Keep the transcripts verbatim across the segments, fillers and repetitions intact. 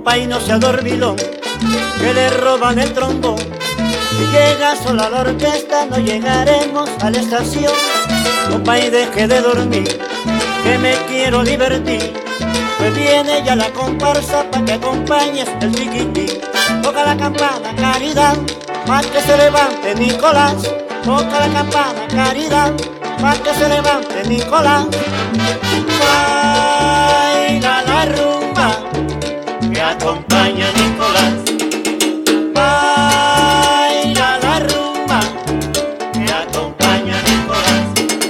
compa, y no sea dormilón, que le roban el trombón. Si llega sola la orquesta, no llegaremos a la estación. Compa, y deje de dormir, que me quiero divertir. Pues viene ya la comparsa pa' que acompañes el chiquitín. Toca la campana, Caridad, pa' que se levante Nicolás. Toca la campana, Caridad, pa' que se levante Nicolás. Baila la rumba que acompaña a Nicolás. Baila la rumba que acompaña a Nicolás.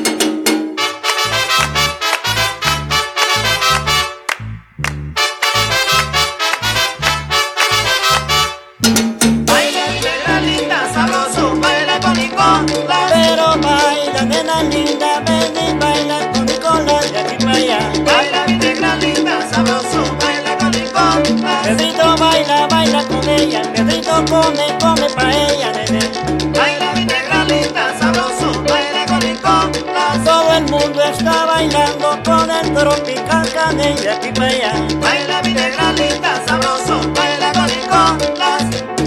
Baila mi negra linda, sabroso, baila con Nicolás. Pero baila, nena linda, ven y baila con Nicolás de aquí para allá. Baila mi negra linda, sabroso, baila con Nicolás. Pedrito baila, baila con ella. Pedrito come, come pa' ella, nene. Baila mi negra linda, sabroso, baila con Nicolás. Todo el mundo está bailando con el tropical caney de aquí para allá. Baila mi negra linda, sabroso, baila con Nicolás.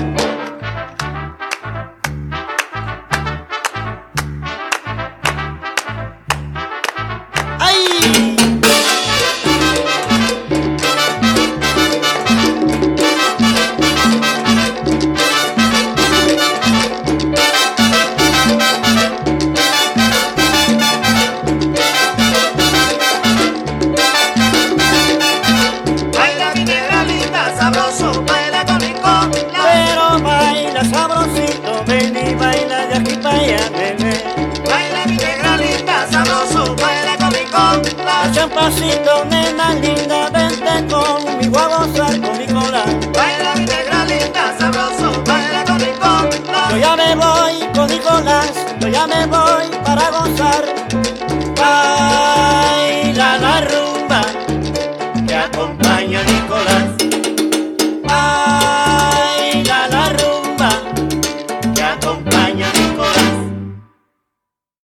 ¡Ay! Baila mi negra linda, sabroso, baila con Nicolás. Pero baila sabrosito, ven y baila de aquí para allá, nene. Baila mi negra linda, sabroso, baila con Nicolás. Echa un pasito, nena linda, vente conmigo a gozar con Nicolás. Baila mi negra linda, sabroso, baila con Nicolás. Yo ya me voy con Nicolás, yo ya me voy para gozar. Baila la rumba que acompaña a Nicolás.